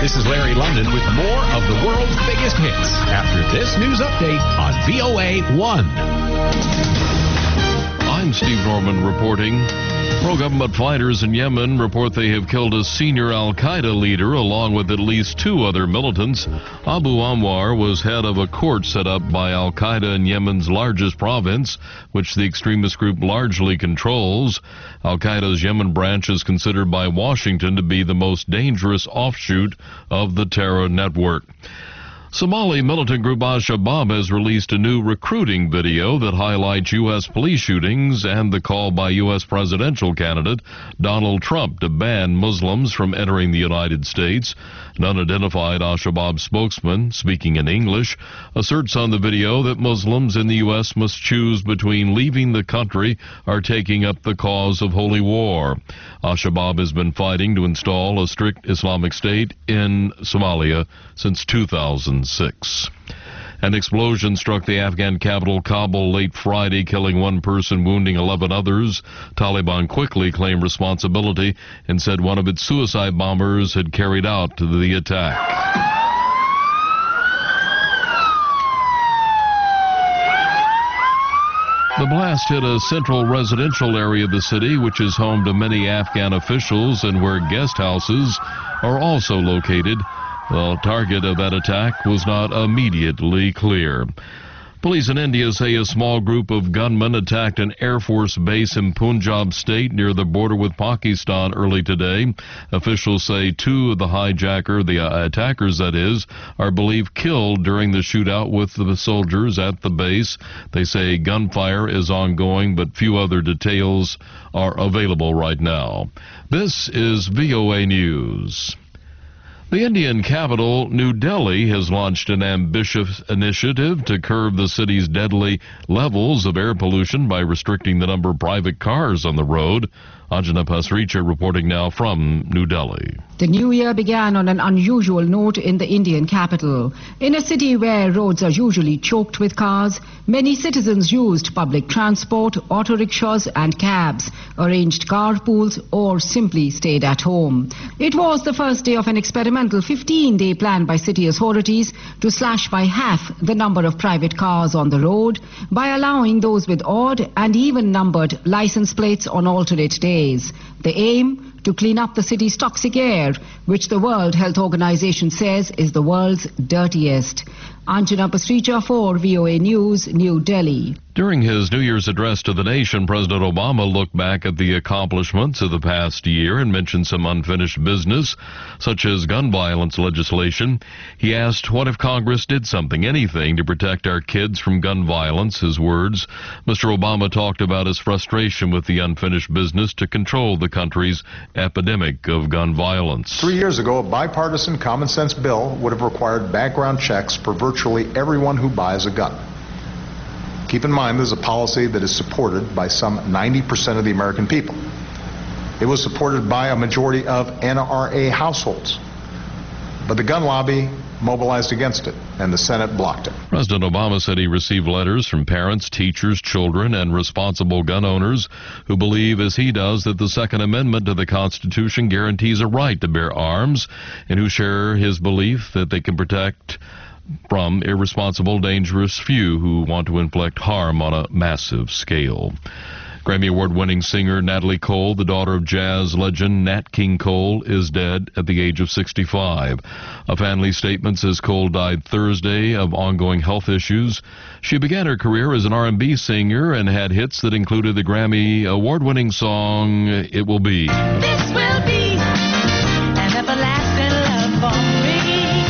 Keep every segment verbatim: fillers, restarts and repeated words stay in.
This is Larry London with more of the world's biggest hits after this news update on V O A one. I'm Steve Norman reporting. Pro-government fighters in Yemen report they have killed a senior al-Qaeda leader along with at least two other militants. Abu Anwar was head of a court set up by al-Qaeda in Yemen's largest province, which the extremist group largely controls. Al-Qaeda's Yemen branch is considered by Washington to be the most dangerous offshoot of the terror network. Somali militant group Al-Shabaab has released a new recruiting video that highlights U S police shootings and the call by U S presidential candidate Donald Trump to ban Muslims from entering the United States. An unidentified Al-Shabaab spokesman, speaking in English, asserts on the video that Muslims in the U S must choose between leaving the country or taking up the cause of holy war. Al-Shabaab has been fighting to install a strict Islamic State in Somalia since two thousand six. An explosion struck the Afghan capital Kabul late Friday, killing one person, wounding eleven others. Taliban quickly claimed responsibility and said one of its suicide bombers had carried out the attack. The blast hit a central residential area of the city, which is home to many Afghan officials and where guest houses are also located. The target of that attack was not immediately clear. Police in India say a small group of gunmen attacked an Air Force base in Punjab state near the border with Pakistan early today. Officials say two of the hijacker, the uh, attackers that is, are believed killed during the shootout with the soldiers at the base. They say gunfire is ongoing, but few other details are available right now. This is V O A News. The Indian capital, New Delhi, has launched an ambitious initiative to curb the city's deadly levels of air pollution by restricting the number of private cars on the road. Anjana Pasricha reporting now from New Delhi. The new year began on an unusual note in the Indian capital. In a city where roads are usually choked with cars, many citizens used public transport, auto rickshaws and cabs, arranged carpools or simply stayed at home. It was the first day of an experimental fifteen-day plan by city authorities to slash by half the number of private cars on the road by allowing those with odd and even-numbered license plates on alternate days. The aim? To clean up the city's toxic air, which the World Health Organization says is the world's dirtiest. Anjana Pasricha for V O A News, New Delhi. During his New Year's address to the nation, President Obama looked back at the accomplishments of the past year and mentioned some unfinished business, such as gun violence legislation. He asked, what if Congress did something, anything, to protect our kids from gun violence? His words. Mister Obama talked about his frustration with the unfinished business to control the country's epidemic of gun violence. Three years ago, a bipartisan common sense bill would have required background checks for virtually everyone who buys a gun. Keep in mind, this is a policy that is supported by some ninety percent of the American people. It was supported by a majority of N R A households. But the gun lobby mobilized against it, and the Senate blocked it. President Obama said he received letters from parents, teachers, children, and responsible gun owners who believe, as he does, that the Second Amendment to the Constitution guarantees a right to bear arms, and who share his belief that they can protect from irresponsible, dangerous few who want to inflict harm on a massive scale. Grammy Award-winning singer Natalie Cole, the daughter of jazz legend Nat King Cole, is dead at the age of sixty-five. A family statement says Cole died Thursday of ongoing health issues. She began her career as an R and B singer and had hits that included the Grammy Award-winning song It Will Be. This will be an everlasting love for me.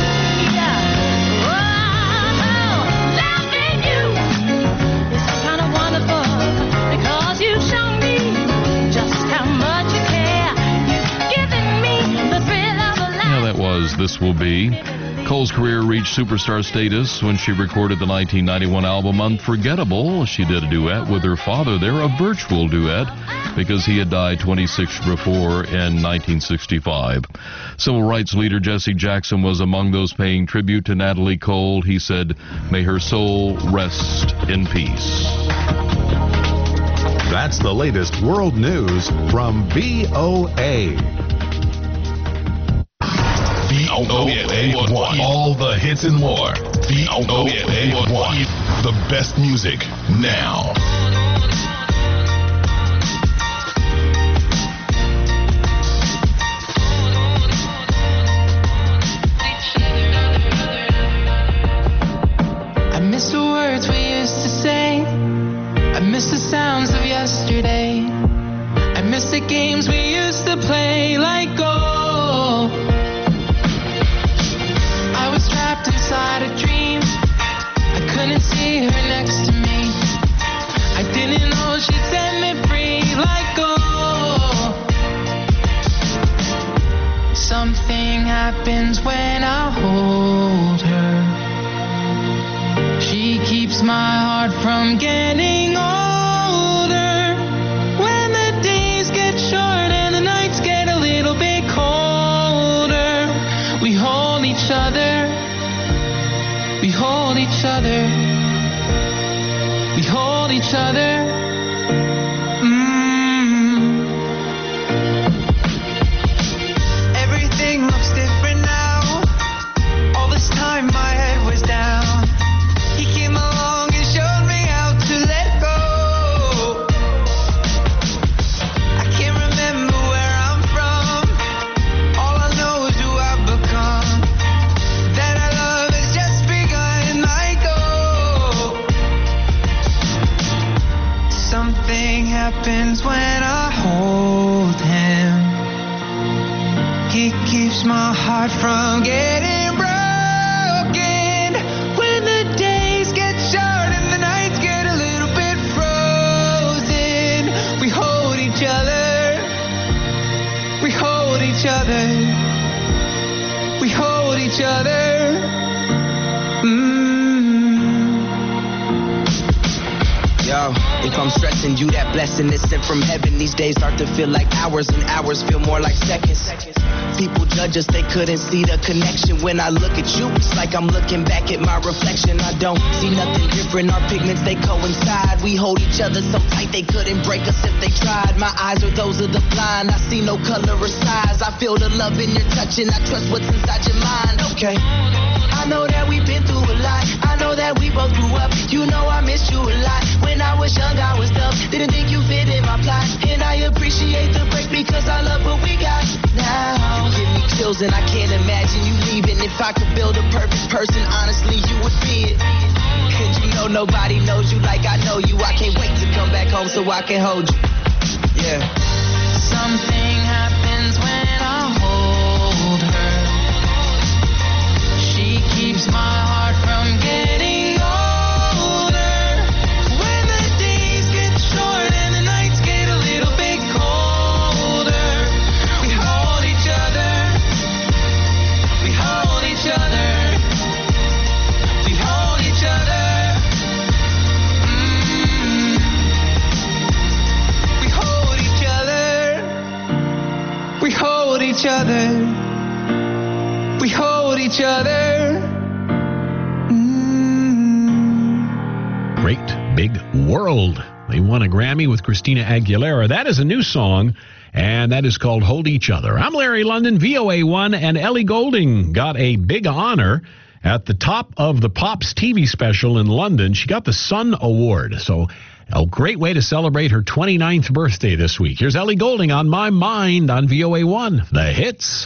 This Will Be. Cole's career reached superstar status when she recorded the nineteen ninety-one album Unforgettable. She did a duet with her father there, a virtual duet, because he had died twenty-six before in nineteen sixty-five. Civil rights leader Jesse Jackson was among those paying tribute to Natalie Cole. He said, "May her soul rest in peace." That's the latest world news from V O A. V O O A one. All the hits and more. V O A one. The best music now. I miss the words we used to say. I miss the sounds of yesterday. I miss the games we used to play. Like gold. I was trapped inside a dream. I couldn't see her next to me. I didn't know she'd set me free. Like gold. Something happens when I hold her. She keeps my heart from getting older. When the days get short and the nights get a little bit colder, we hold each other. We hold each other. We hold each other. Mm. Everything looks different now. All this time my head was down. He came along and showed me how to let go. I can't remember where I'm from. All I know is who I've become. That our love has just begun. I go. Something happens when I hold him. He keeps my heart from getting broken. When the days get short and the nights get a little bit frozen, we hold each other. We hold each other. We hold each other. Mm. Yo, if I'm stressing you, that blessing is sent from heaven. These days start to feel like hours and hours feel more like seconds. People judge us, they couldn't see the connection. When I look at you, it's like I'm looking back at my reflection. I don't see nothing different, our pigments, they coincide. We hold each other so tight they couldn't break us if they tried. My eyes are those of the blind, I see no color or size. I feel the love in your touch and I trust what's inside your mind. Okay, I know that we've been through a lot. I know that we both grew up. You know I missed you a lot. When I was young, I was dumb. Didn't think you fit in my plot. And I appreciate the break because I love what we got now. You give me chills and I can't imagine you leaving. If I could build a perfect person, honestly, you would be it. And you know nobody knows you like I know you. I can't wait to come back home so I can hold you. Yeah. Something happens when I hold her. She keeps my heart from getting older. When the days get short and the nights get a little bit colder, we hold each other. We hold each other. We hold each other. Mm. We hold each other. We hold each other. We hold each other. Mm. Great Big World. They won a Grammy with Christina Aguilera. That is a new song, and that is called Hold Each Other. I'm Larry London, V O A one, and Ellie Goulding got a big honor at the top of the Pops T V special in London. She got the Sun Award, so a great way to celebrate her twenty-ninth birthday this week. Here's Ellie Goulding on My Mind on V O A one. The hits.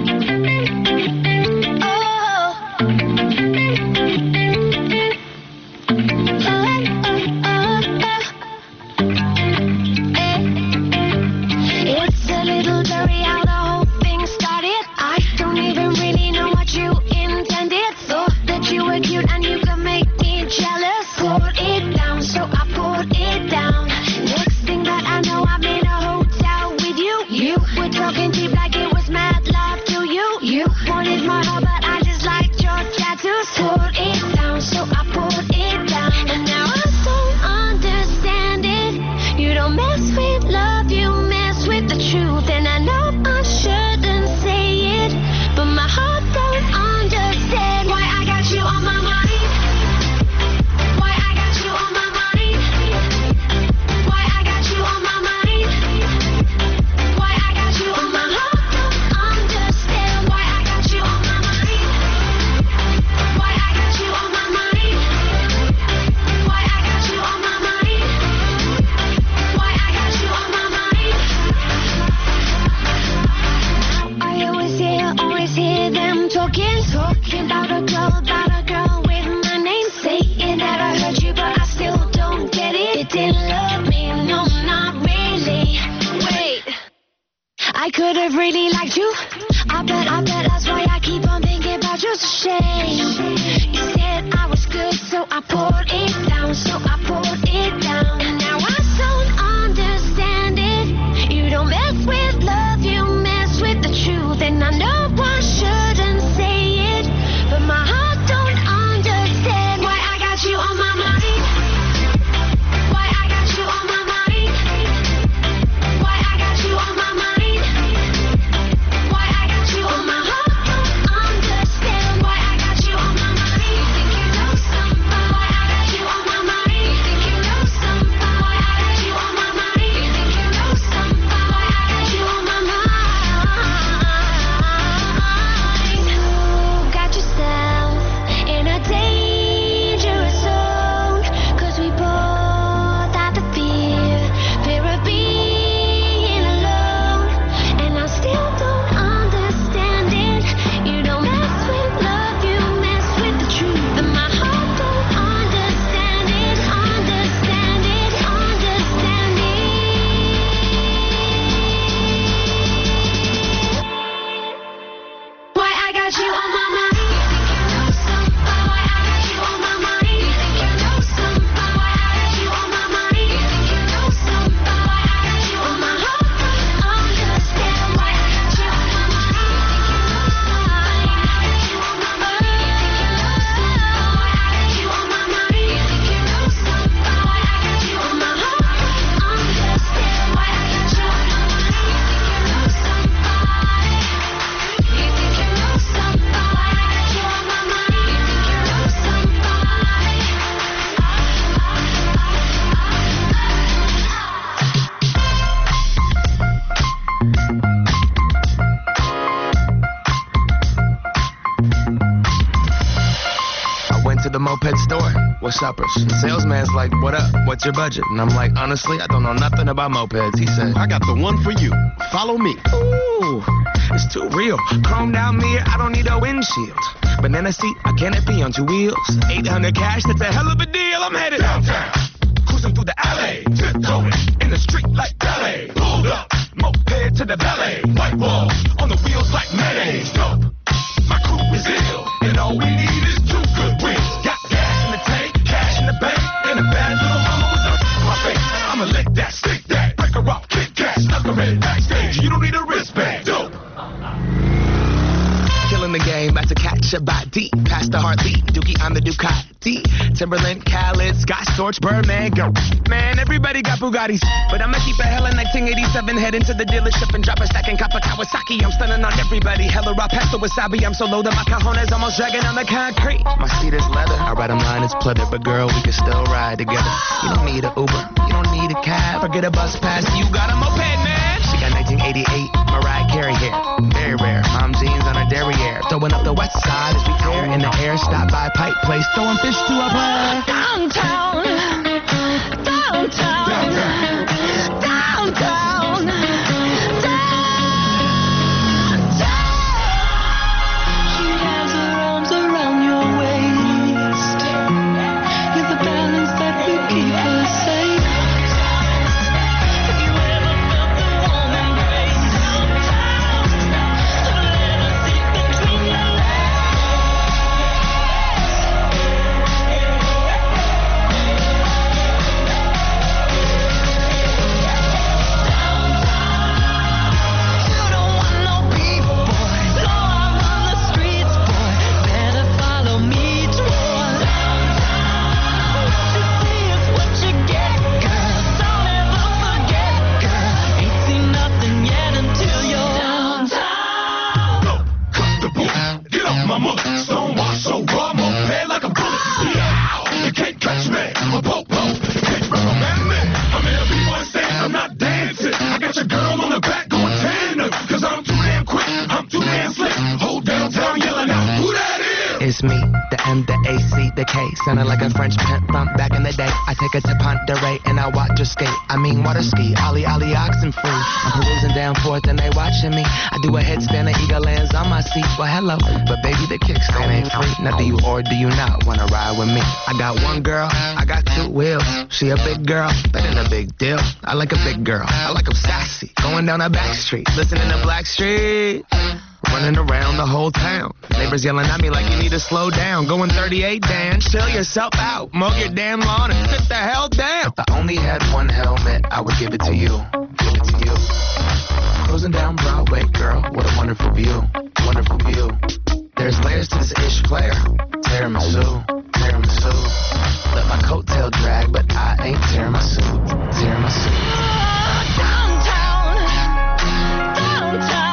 It's a little blurry how the whole thing started. I don't even really know what you intended. Thought that you were cute and you could make me jealous. Poured it down, so I poured it down. Next thing that I know, I'm in a hotel with you. You were talking cheap like it was mad love to you. always hear them talking, talking about a girl, about a girl with my name. Saying that I heard you, but I still don't get it. It didn't love me, no, not really. Wait, I could have really liked you. I bet, I bet that's why I keep on thinking about you. It's a shame. You said I was good, so I poured it down, so I poured it down. And now I don't understand it. You don't mess with love, you mess with the truth. And I know I shouldn't say it, but my heart don't understand why I got you on my mind. Why I got you on my mind. Why I got you on my mind. Why I got you on my heart don't understand why I got you on my mind. You think you know somebody? Why I got you on my mind. You think you know somebody? Why I got you on my mind. You think you know somebody? Why I got you on my mind. You got yourself in a dangerous zone, 'cause we both have the fear, fear of being alone. And I still don't understand it. You don't mess with love, you mess with the truth. And my heart don't understand it, understand it, understand it. Why I got you on my mind. You think you know somebody? Why I got you on my mind. You think you know somebody? Why I got you on my mind. You think you know somebody? Why I got you on my heart. Understand why I got you on my mind. You think you know somebody? Why I got you on my mind. You think you know somebody? Why I got you on my mind. You think you know somebody? Why I got you on my heart. Understand why I got you on my mind. You think you know somebody? You think you know somebody? Why I got you on my mind. You think you know I went to the moped store. What's uppers? The salesman's like, what up? What's your budget? And I'm like, honestly, I don't know nothing about mopeds. He said, I got the one for you. Follow me. ooh, it's too real. Chrome down mirror, I don't need a windshield. Banana seat, a canopy on two wheels. eight hundred cash, that's a hell of a deal. I'm headed Downtown, cruising through the alley, tiptoeing in the street like ballet. Pulled up, moped to the valet. White walls on the wheels like mayonnaise. Dope, my crew is ill, and all we need is two good wheels. Got gas in the tank, cash in the bank, and a bad little mama with a my face. I'ma lick that, stick that, break her off, kick cash, knuckle red backstage. You don't need a wristband. Dope. killing the game, about to catch a body. Past the heartbeat, Dookie on the Ducati. Timberland, Khaled, Scott Storch, Birdman, go. Man, everybody got Bugattis, but I'ma keep a hella nineteen eighty-seven. Head into the dealership and drop a stack in Kappa Kawasaki. I'm stunning on everybody, hella raw pasta wasabi. I'm so low that my cajones almost dragging on the concrete. My seat is leather, I ride 'em line is pleather, but girl, we can still ride together. You don't need a Uber, you don't need a cab, forget a bus pass, you got a moped, man. She got nineteen eighty-eight Mariah Carey hair, very rare. Mom jeans on her derriere, throwing up the west side as we tear in the air. Stop by Pipe Place, throwing fish to a player. Downtown, downtown, downtown, downtown, downtown. She has her arms around your waist. You're the balance that will keep her safe. Have you ever felt the warm embrace? Let her sink between your It's me, the M, the A, C, the K. Sounding like a French pimp from back in the day. I take her to Ponderay and I watch her skate. I mean water ski, ollie ollie oxen free. I'm perusing down forth and they watching me. I do a headstand and eagle lands on my sexy, well hello. But baby, the kickstand ain't free. Now do you or do you not wanna ride with me? I got one girl, I got two wheels. She a big girl, that ain't a big deal. I like a big girl, I like 'em sassy. Going down a back street, listening to Blackstreet. Running around the whole town. Neighbors yelling at me like you need to slow down. Going thirty-eight, Dan, chill yourself out. Mow your damn lawn and sit the hell down. If I only had one helmet, I would give it to you. Give it to you. Cruising down Broadway, girl, what a wonderful view. Wonderful view. There's layers to this ish player. Tiramisu, tiramisu. Let my coattail drag, but I ain't tiramisu. Tiramisu. Downtown, downtown.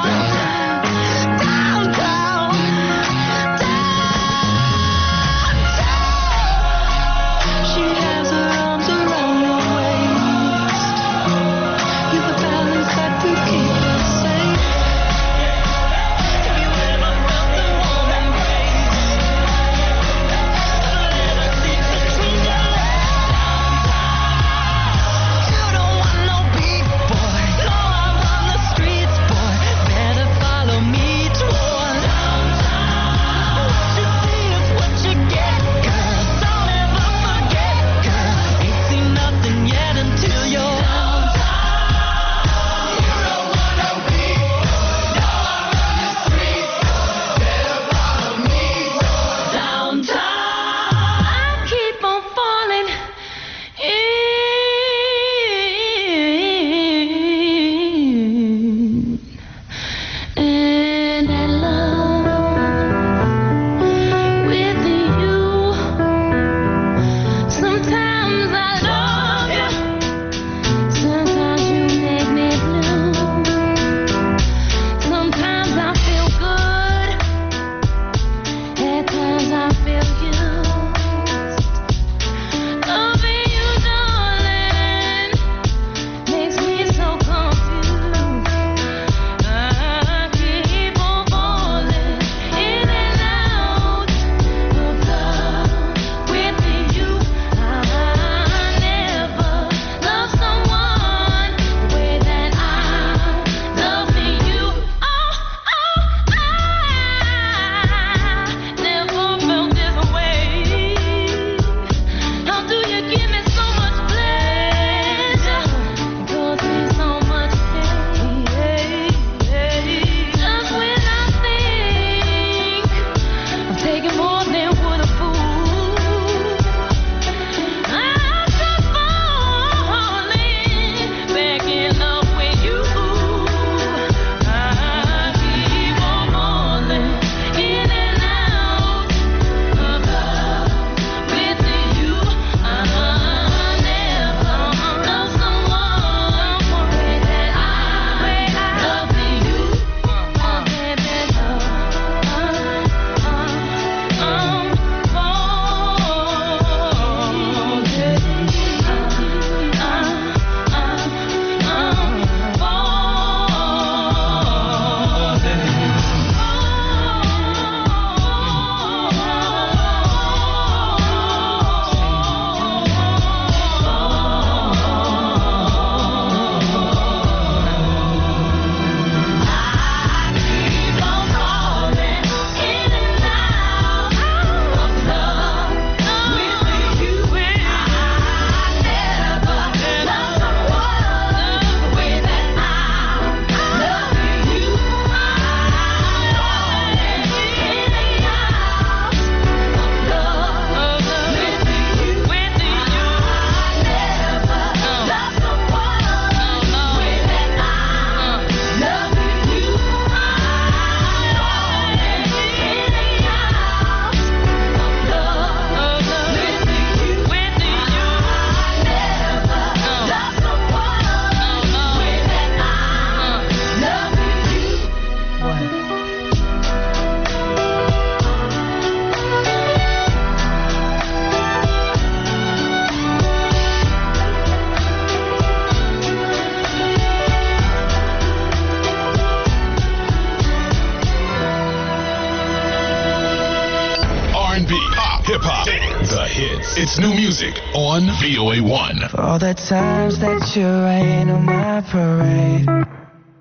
It's new music on V O A one. For all the times that you rain on my parade,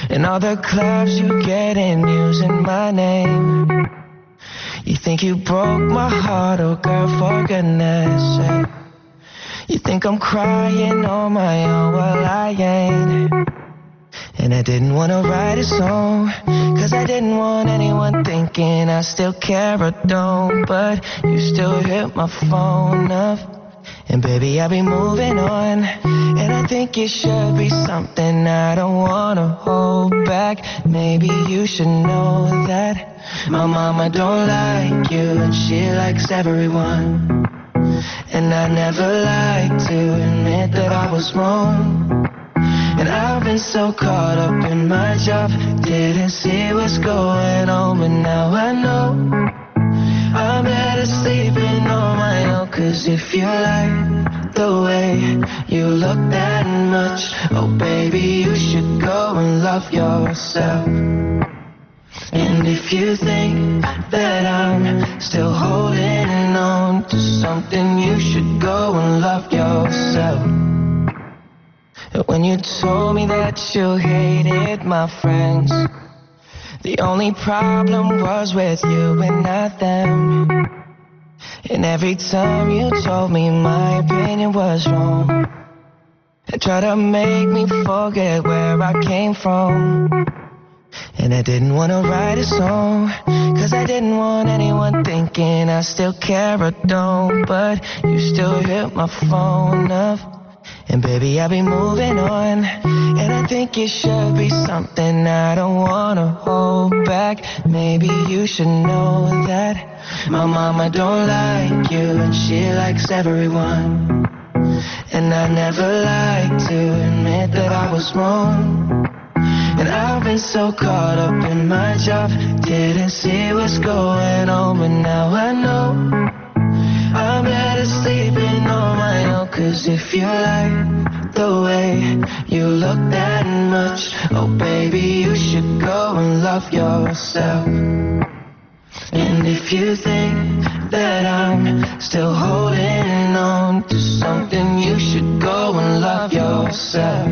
And all the clubs you get in using my name. You think you broke my heart, oh girl, for goodness sake. You think I'm crying on my own, well I ain't. And I didn't want to write a song, cause I didn't want anyone thinking I still care or don't. But you still hit my phone up, and baby I'll be moving on. And I think it should be something I don't want to hold back. Maybe you should know that my mama don't like you, and she likes everyone. And I never like to admit that I was wrong. And I've been so caught up in my job, didn't see what's going on. But now I know I'm better sleeping on my own. Cause if you like the way you look that much, oh baby, you should go and love yourself. And if you think that I'm still holding on to something, you should go and love yourself. When you told me that you hated my friends, the only problem was with you and not them. And every time you told me my opinion was wrong, and tried to make me forget where I came from. And I didn't want to write a song, cause I didn't want anyone thinking I still care or don't. But you still hit my phone up, and baby I'll be moving on. And I think it should be something I don't want to hold back. Maybe you should know that my mama don't like you, and she likes everyone. And I never like to admit that I was wrong. And I've been so caught up in my job, didn't see what's going on. But now I know I'm better sleeping on my own. Cause if you like the way you look that much, oh baby, you should go and love yourself. And if you think that I'm still holding on to something, you should go and love yourself.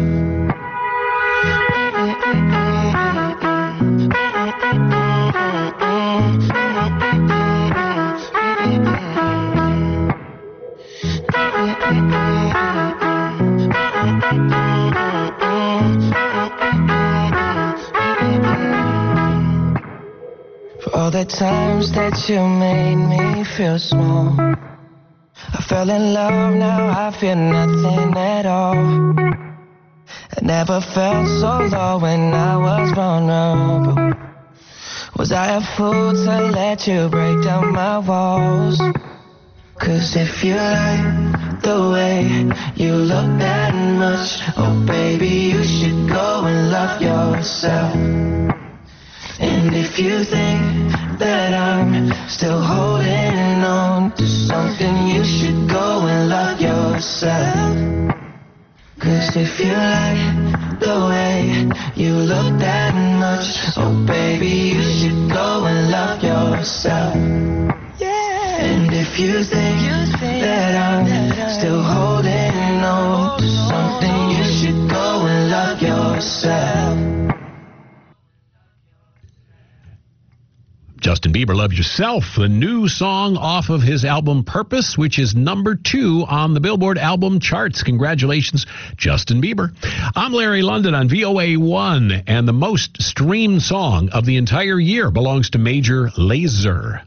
For all the times that you made me feel small, I fell in love, now I feel nothing at all. I never felt so low when I was vulnerable. Was I a fool to let you break down my walls? Cause if you like the way you look that much, oh baby, you should go and love yourself. And if you think that I'm still holding on to something, you should go and love yourself. Cause if you like the way you look that much, oh baby, you should go and love yourself. Yeah. And if you think that I'm still holding on to something, you should go and love yourself. Justin Bieber, Love Yourself, the new song off of his album Purpose, which is number two on the Billboard album charts. Congratulations, Justin Bieber. I'm Larry London on V O A one, and the most streamed song of the entire year belongs to Major Lazer.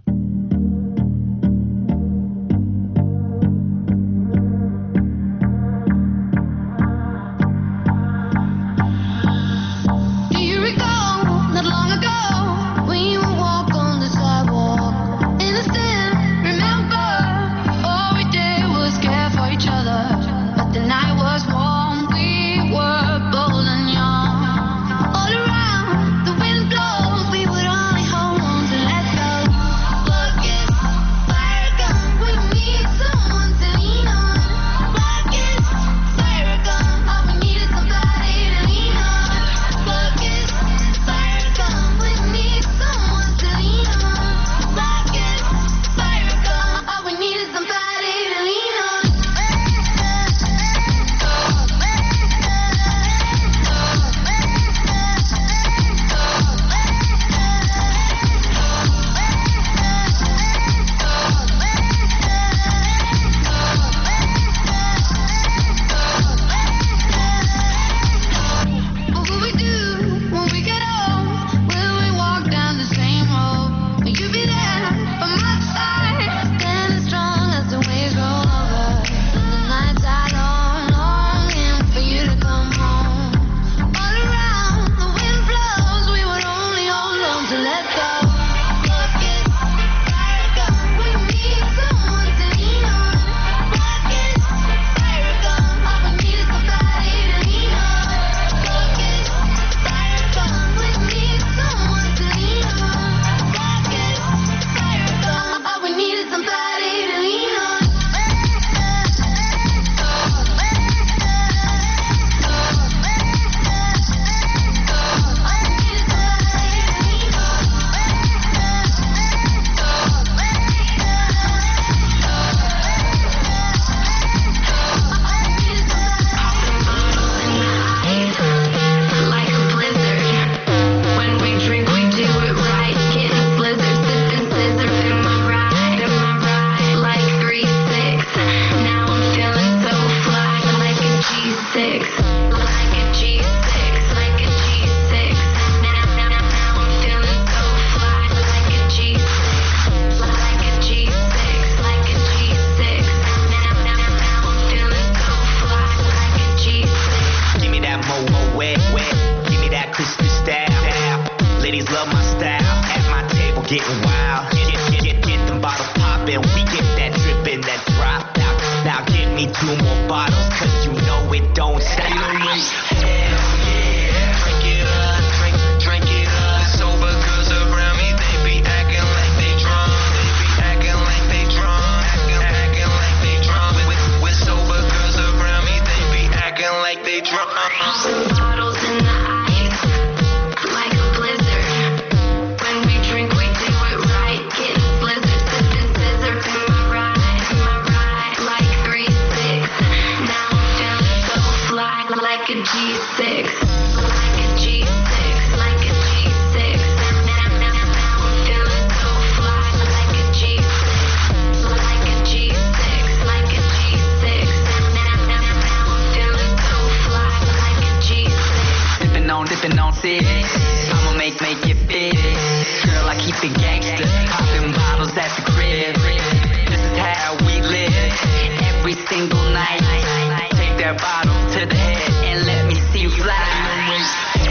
All around, the wind blows, we would only hold on to let go. wild. Get, get, get, get them bottles poppin'. We get that drippin', that drop out. Now give me two more bottles, cause you know it don't stop. Hell yeah, drink it up, drink, drink it up. Sober girls around me, they be acting like they drunk. They be acting like they drunk, acting, acting like they drunk. With, with sober girls around me, they be acting like they drunk. Bottles in the ice, like a blizzard. When we drink, we do it right. Getting blizzard, sipping scissor in my ride, in my ride, like three six. Now I'm feeling so fly, like a G six, like a G six, like a G six. Now, now, now I'm feeling so fly, like a G six, like a G six, like a G six. Now, now, now I'm feeling so fly, like a G six. Dipping on, dipping on six. I'ma make, make it big. Girl, I keep it gangster. Popping bottles at the crib. This is how we live. Every single night. Take that bottle to the head and let me see you fly. Hell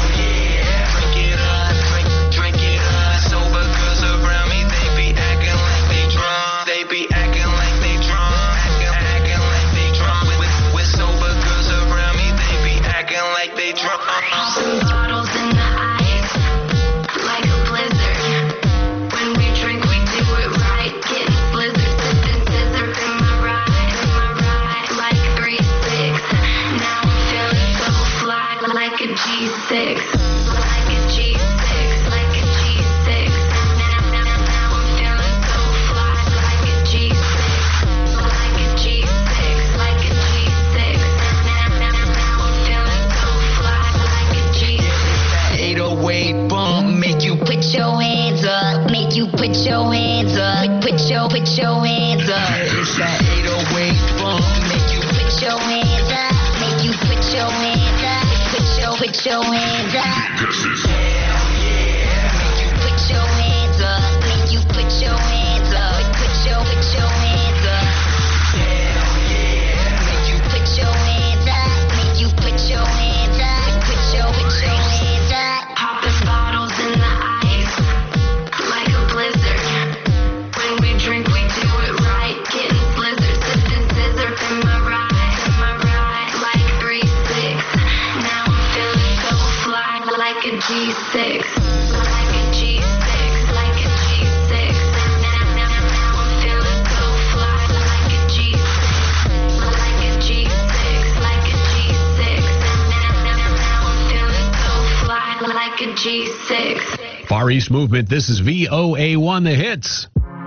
yeah. Drink it up, drink, drink it up. Sober girls around me, they be acting like they drunk. They be acting like they drunk. Acting, acting like they drunk. With, with sober girls around me, they be acting like they drunk. Bottles in the ice, like a blizzard. When we drink, we do it right. Getting blizzard, sipping scissor in my ride, in my ride, like three six. Now I'm feeling so fly, like a G six, like a G six, like a G six. Now, now, now I'm feeling so fly, like a G six, like a G six, like a G six. Now, now, now I'm feeling so fly, like a G six. eight oh eight bump, make you Put your hands up, make you put your hands up, put your, put your hands up. It's that eight oh eight bump, make you Put your hands up, make you put your hands up, put your, put your hands up. hell yeah. Make you put your hands up, make you put your hands up, put your, put your hands up. Hell yeah. Make you put your hands up, make you put your hands up, put your, put your hands up. Popping bottles in the ice, like a blizzard. When we drink, we do it right. Getting blizzard, sipping scissor in my ride, in my ride, like three six. Now I'm feeling so fly, like a G six, like a G six, like a G six. Now, now, now I'm feeling so fly, like a G six, like a G six, like a G six. Now, now, now I'm feeling so fly, like a G six. Far East Movement, this is V O A one, The Hits.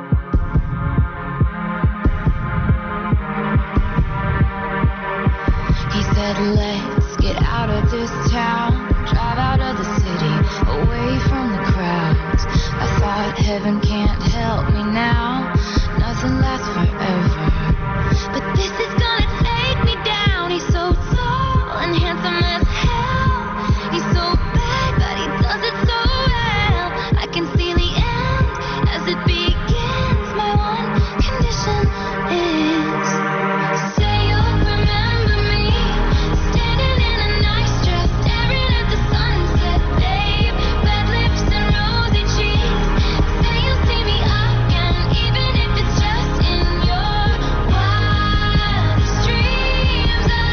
He said, let's get out of this town, drive out of the city, away from the crowds. I thought heaven can't help me now, nothing lasts forever. But this is gonna take me down. He's so tall and handsome as hell. He's so bad, but he does it so well. I can see the end as it begins. My one condition is, say you'll remember me, standing in a nice dress, staring at the sunset, babe. Red lips and rosy cheeks. Say you'll see me again, even if it's just in your wildest dreams. Ah,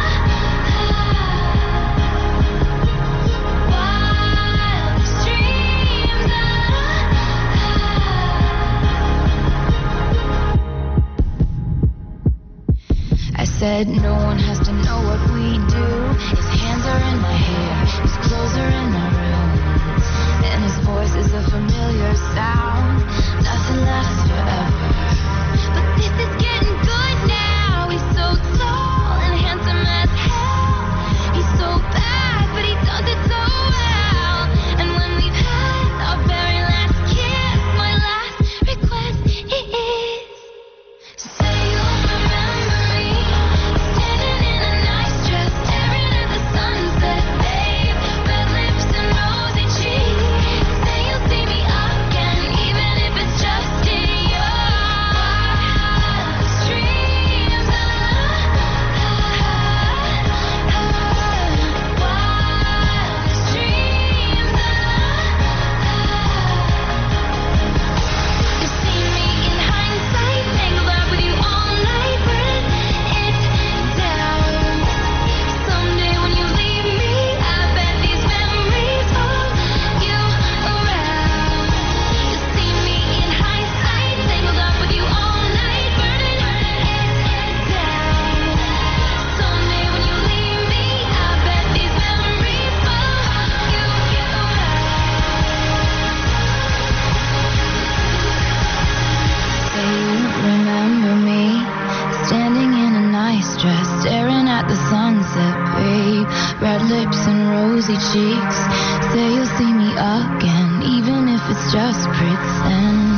wildest dreams. I said no one has to know what we do. His hands are in my hair, his clothes are in my room, and his voice is a familiar sound. Nothing lasts forever, but this is getting good now. He's so tall and handsome as hell. He's so bad, but he does it so well. And when we've had our very last kiss, my last request is, say you'll remember me, standing in a nice dress, staring at the sunset, babe. Red lips and rosy cheeks. Say you'll see me again, rosy cheeks. Say you'll see me again, even if it's just pretend.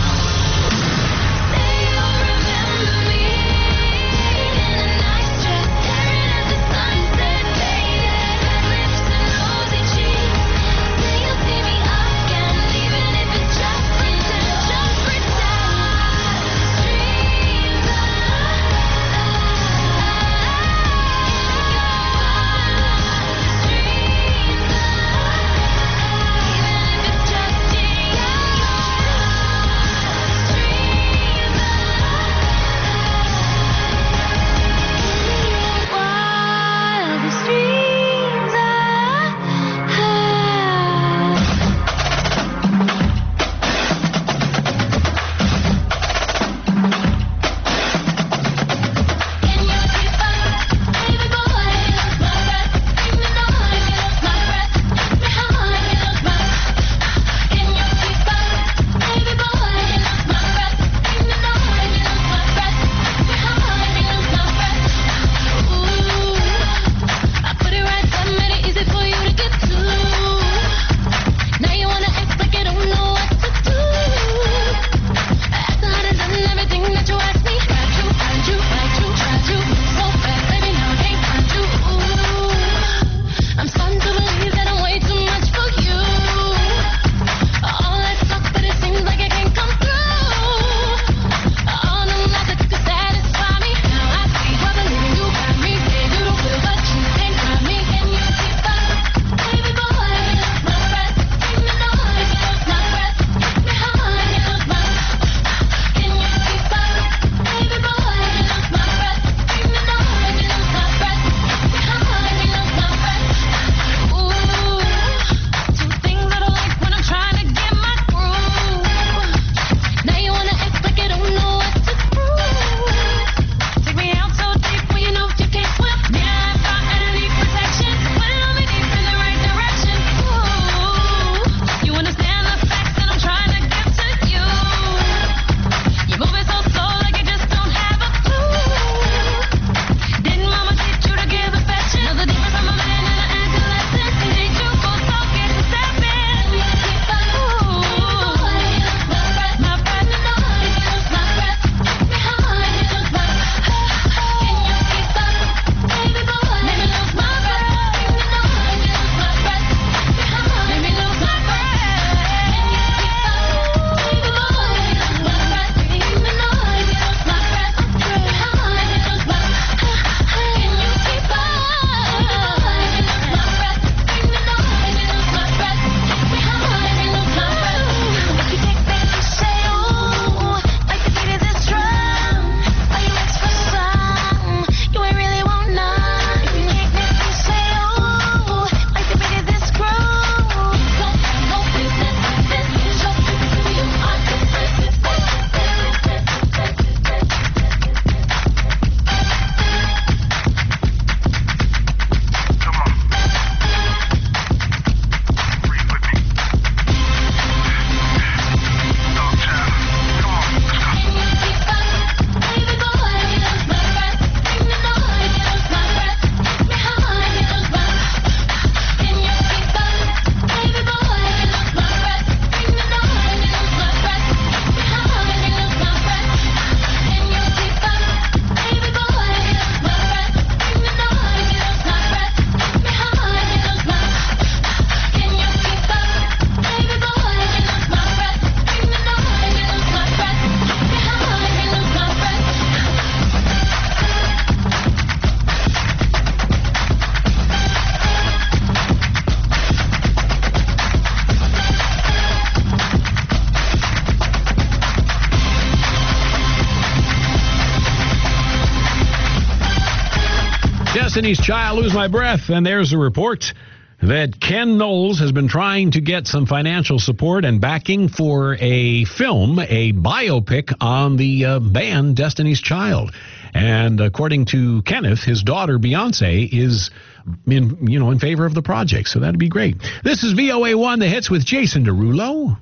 Destiny's Child, Lose My Breath. And there's a report that Ken Knowles has been trying to get some financial support and backing for a film, a biopic on the uh, band Destiny's Child. And according to Kenneth, his daughter Beyonce is in, you know, in favor of the project. So that'd be great. This is V O A one, The Hits with Jason Derulo.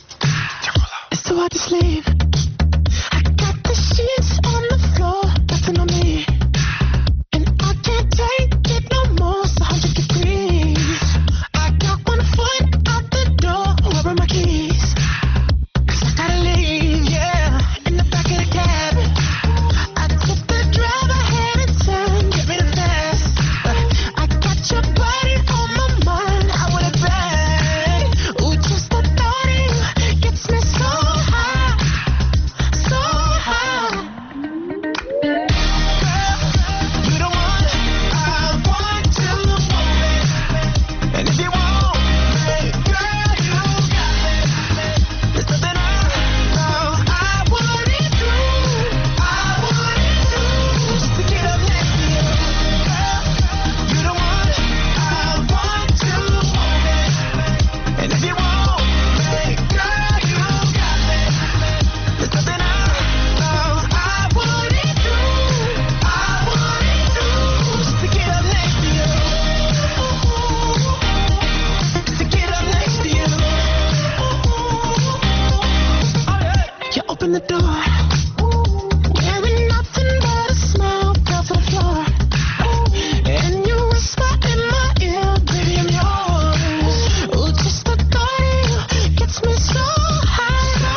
It's so hard to sleep. I got the sheets on the floor, nothing on me. And I can't take it no more, it's one hundred degrees. open the door. Wearing nothing but a smile, fell to the floor. And you whisper in my ear, baby, I'm yours. Ooh, just the thought of you gets me so high, so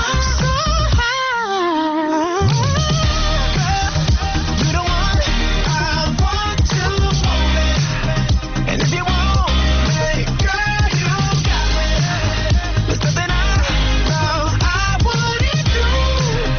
high. Girl, you're the one I want to hold it. And if you want me, girl, you got me. There's nothing I know I wouldn't do.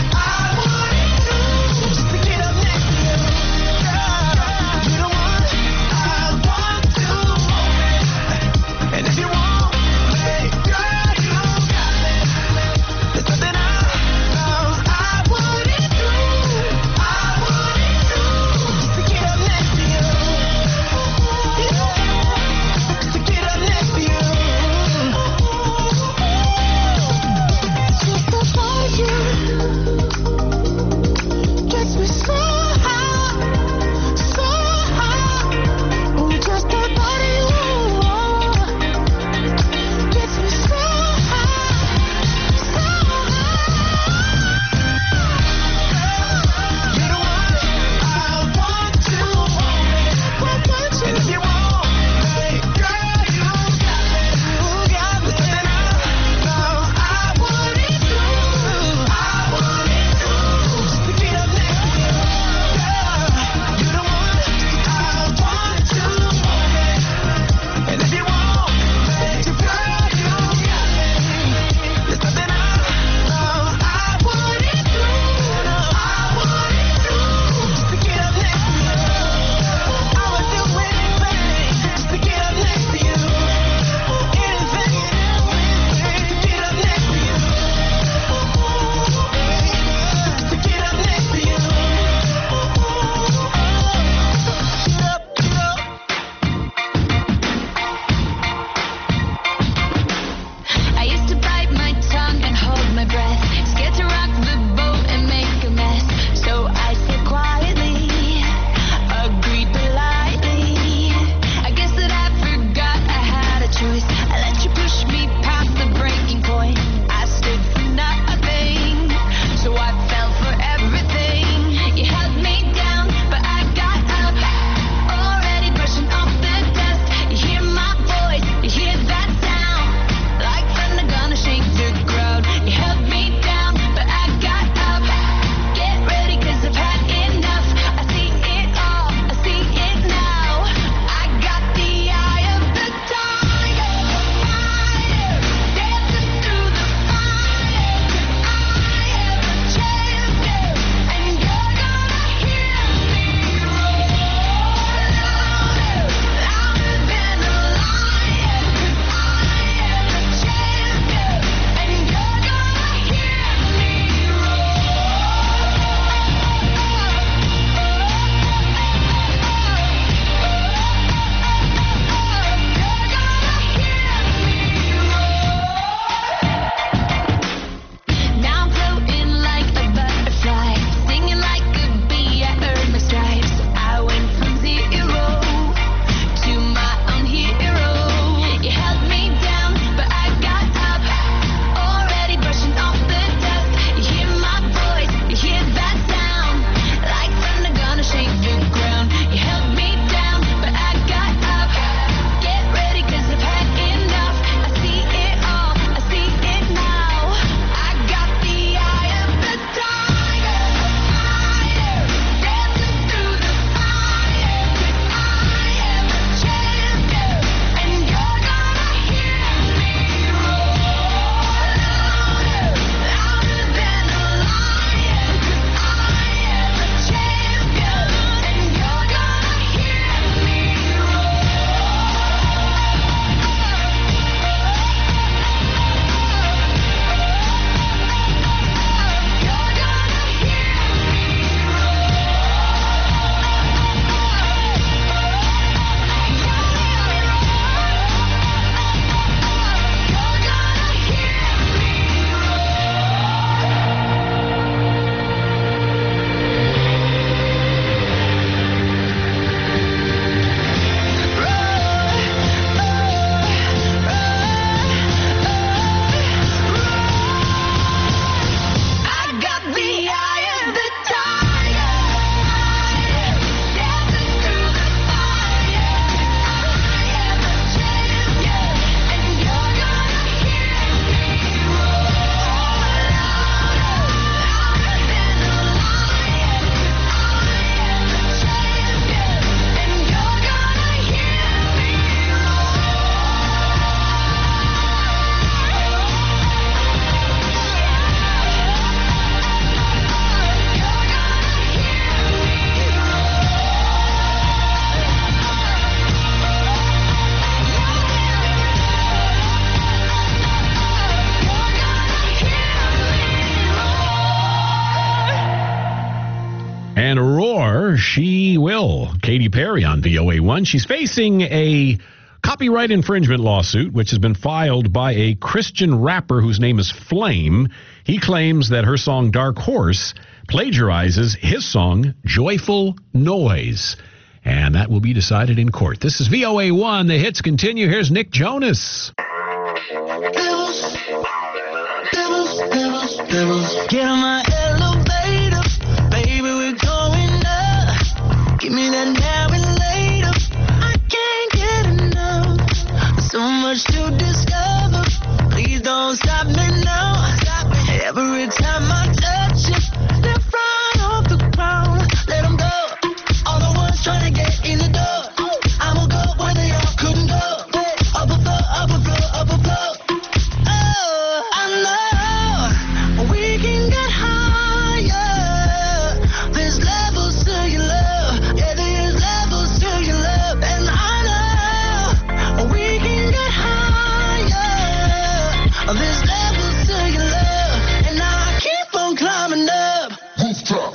she will. Katy Perry on V O A one. She's facing a copyright infringement lawsuit, which has been filed by a Christian rapper whose name is Flame. He claims that her song Dark Horse plagiarizes his song Joyful Noise. And that will be decided in court. This is V O A one. The hits continue. Here's Nick Jonas. Devils, devils, devils, devils. Get on my elevator, baby, we're going up. Give me that now and later. I can't get enough. So much to discover. Please don't stop me now. Stop me. Every time I touch you, step right off the ground. Let them go. All the ones trying to get in the door. I'ma go where they all couldn't go. Up above, up above, up above. Oh, I know we can get higher. There's levels to your love. Yeah, there's levels to your love. And I know we can get higher. There's levels to your love. And I keep on climbing up. Rooftop.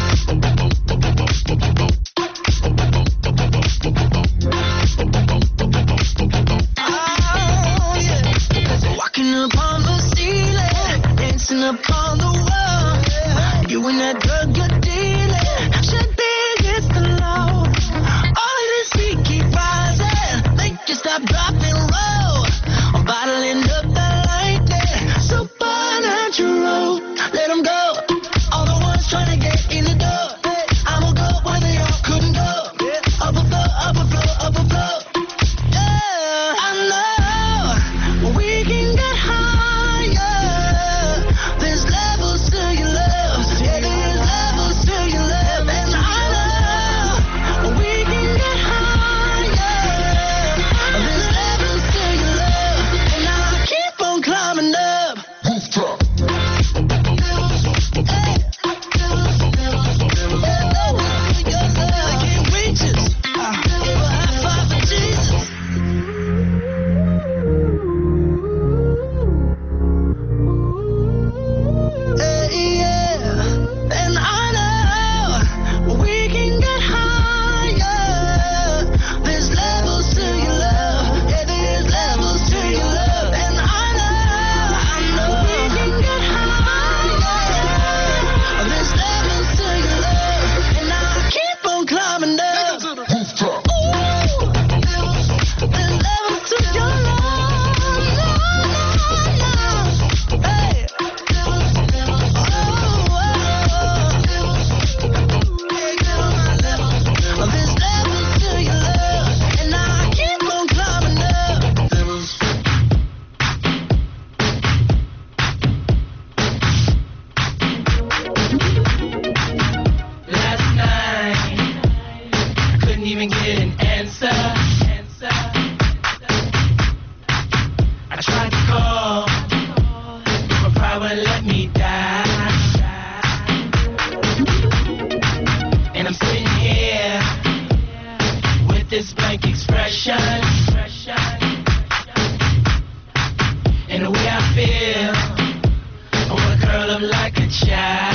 Walking upon the ceiling, dancing upon the wall. You and that drug you're dealing should be against the law. All of this heat keep rising, make you stop, drop, and roll. I'm bottling up that lightning, supernatural. Let them go, all the ones trying to get in the door. I'ma go where they all couldn't go. Up above, up above, up above. Yeah, I know we can get higher. There's levels to your love. Yeah, there's levels to your love. And I know we can get higher. There's levels to your love. And I keep on climbing up. Rooftop. I can't reach us. Give a high five for Jesus. Hey, yeah. And I know we can get higher. There's levels to your love. Yeah, there's levels to your love. And I know, I know we can get higher. There's levels to your love. And I keep on climbing up. Ooh, there's levels to your love. Hey. There's levels to your love, and I keep on climbing up. Last night, I couldn't even get an answer. answer. I tried to call, but my pride wouldn't let me die. And I'm sitting here with this blank expression. And the way I feel, I wanna curl up like a child.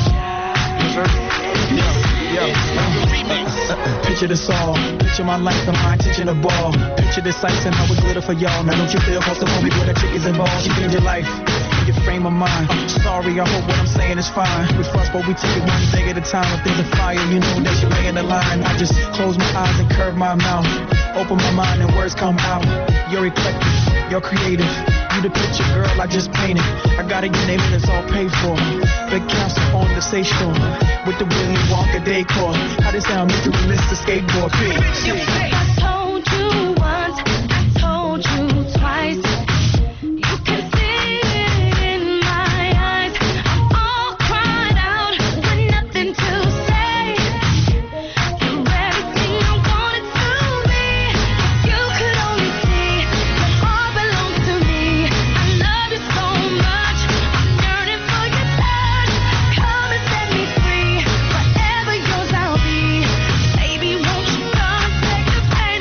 Picture the song, picture my life and mine teaching the ball. Picture this ice and how we glitter for y'all. Now don't you feel comfortable where the chick is involved? She changed your life, and your frame of mind. I'm sorry, I hope what I'm saying is fine. We fuss, but we take it one day at a time. When things are fire, you know that you lay in the line. I just close my eyes and curve my mouth. Open my mind and words come out. You're eclectic, you're creative. You the picture, girl, I just painted. I got it, your name and it's all paid for. The council on the station with the Willy Wonka decor. How this sound, Mister Mister Skateboard Pig. I told you once, I told you twice. You can see it in my eyes. I'm all cried out with nothing to say. You're everything I wanted to be. If you could only see, your heart belongs to me. I love you so much, I'm yearning for your touch. Come and set me free, forever yours I'll be. Baby, won't you come and take the pain?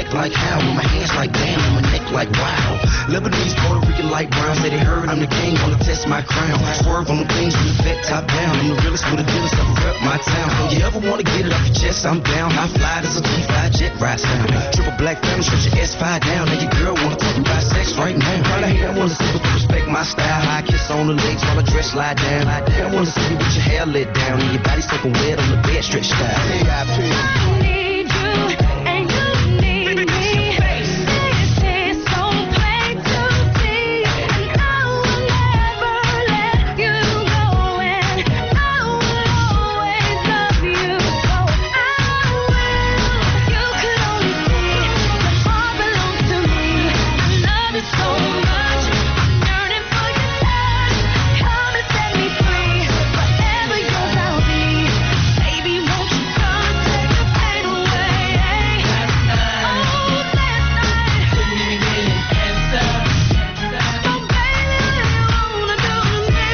neck like how, with my hands like damn, and my neck like wow. Lebanese, Puerto Rican, light brown, say they heard I'm the king, wanna test my crown. Swerve on the things from the vet top down. I'm the realest with the dealers, I rep my town. Don't you ever wanna get it off your chest? I'm down. High fly, there's a G five jet ride sound. Triple black family, stretch your S five down. Now your girl wanna talk about sex right now. Probably hate I wanna see but respect my style. High kiss on the legs while I dress slide down. I wanna see you with your hair let down and your body soaking wet on the bed stretched out. I need you, and you need me. This is so plain to see, and I will never let you go, and I will always love you, so I will. You could only see the heart belongs to me. I love it so much, I'm yearning for your touch. Come and set me free, forever yours I'll be. Baby, won't you come take the pain away? Oh, last night couldn't even get an answer. So baby, what you wanna do to me?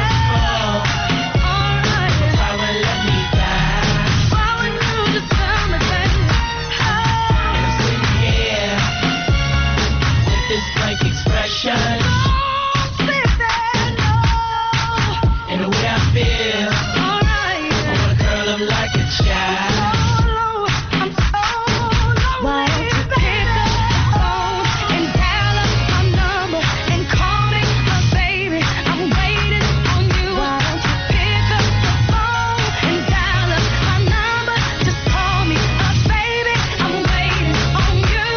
Alright, why would let me die? Why would you just tell me, baby? Oh, and I'm sitting here with this blank expression. And the way I feel, alright, I wanna curl up like a child. Why don't you pick up the phone and dial up my number and call me, my baby? I'm waiting on you. Why don't you pick up the phone and dial up my number? Just call me, my baby. I'm waiting on you.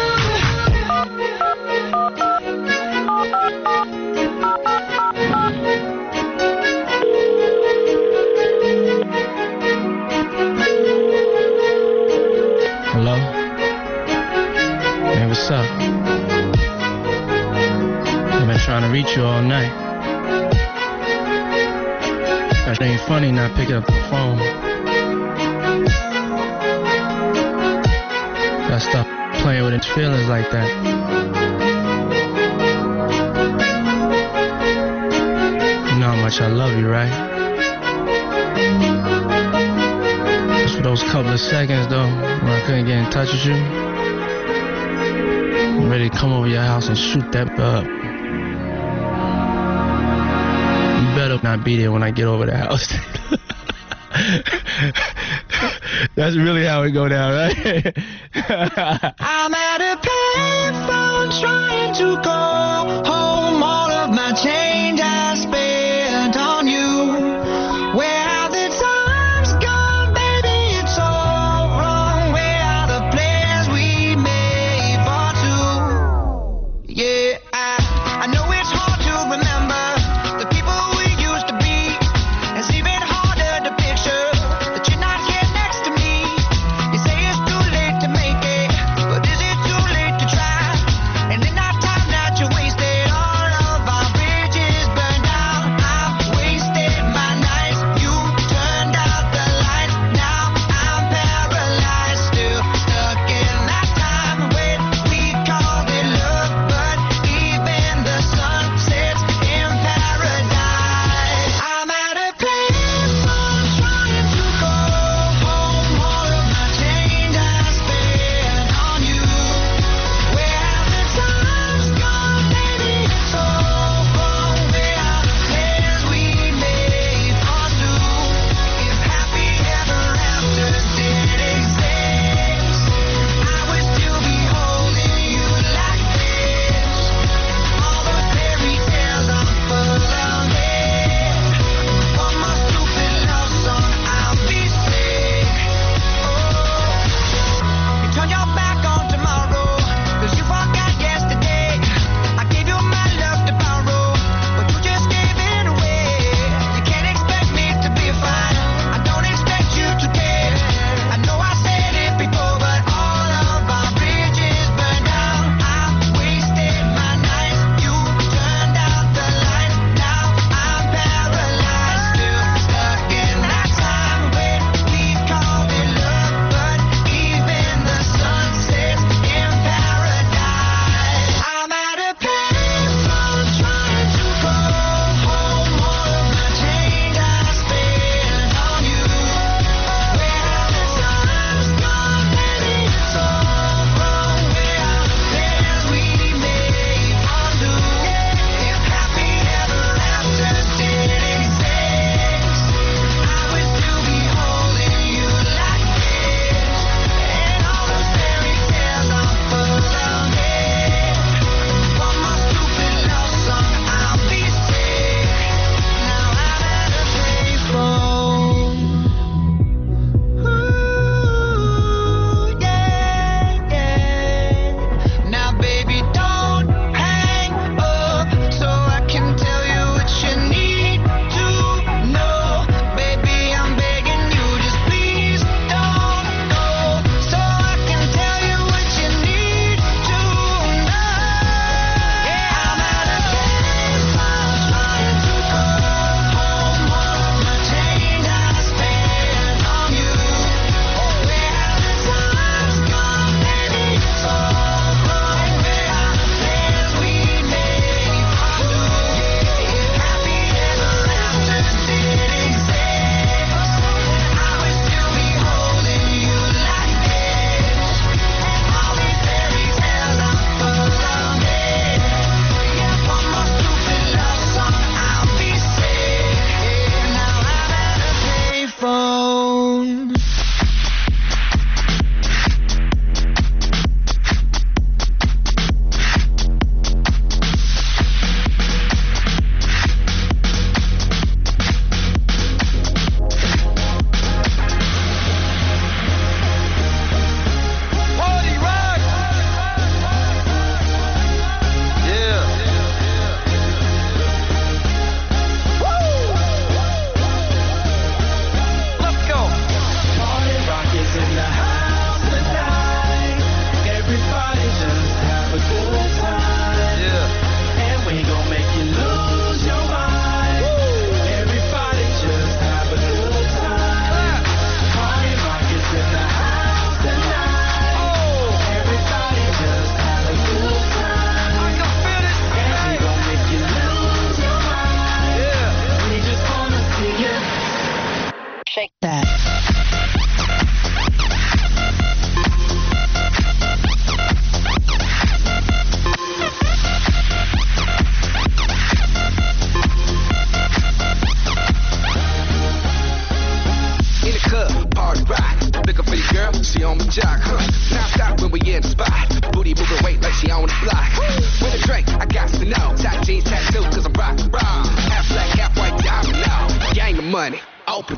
Hello? Hey, what's up? I've been trying to reach you all night. That ain't funny not picking up the phone. Gotta stop playing with its feelings like that. You know how much I love you, right? Just for those couple of seconds, though, when I couldn't get in touch with you, I'm ready to come over your house and shoot that up. You better not be there when I get over the house. That's really how it go down, right? I'm at a payphone trying to call home. All of my change I spent on you. Where have the times gone, baby? It's all wrong. Where are the plans we made for two? Yeah, I, I know it's hard to remember the people we used to be. It's even harder to picture that you're not here next to me. You say it's too late to make it, but is it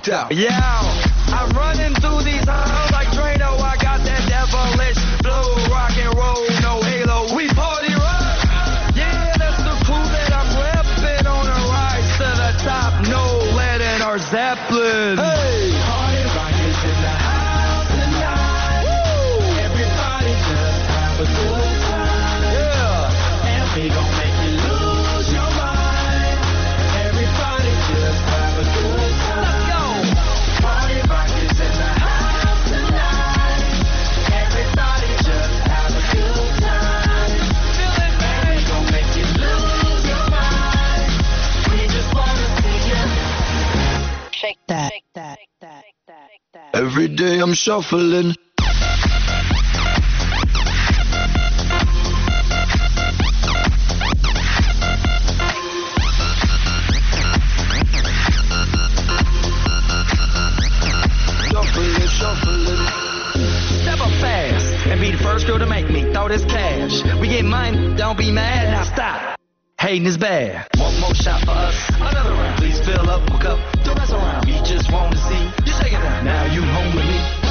doubt. Yeah, I'm running through these halls like Drano. I got that devilish flow, rock and roll, no halo. We party rock. Yeah, that's the crew that I'm repping on a rise to the top. No lead in our Zeppelin. Hey, party rock is in the house tonight. Woo! Everybody just have a good time. Yeah, and we gon' make you lose your mind. Everybody just have a good time. Let's go. Party rock is in the house tonight. Everybody just have a good time. Feel it, man. We gon' make you lose your mind. We just wanna see you shake that, shake that, shake that, shake that, shake that. Every day I'm shuffling. Shuffling, shuffling. Step up fast and be the first girl to make me throw this cash. We get mine, don't be mad, now stop. Hating is bad. One more shot for us, another round. Please fill up, hook up the rest around. We just want to see you shake it out. Now you home with me.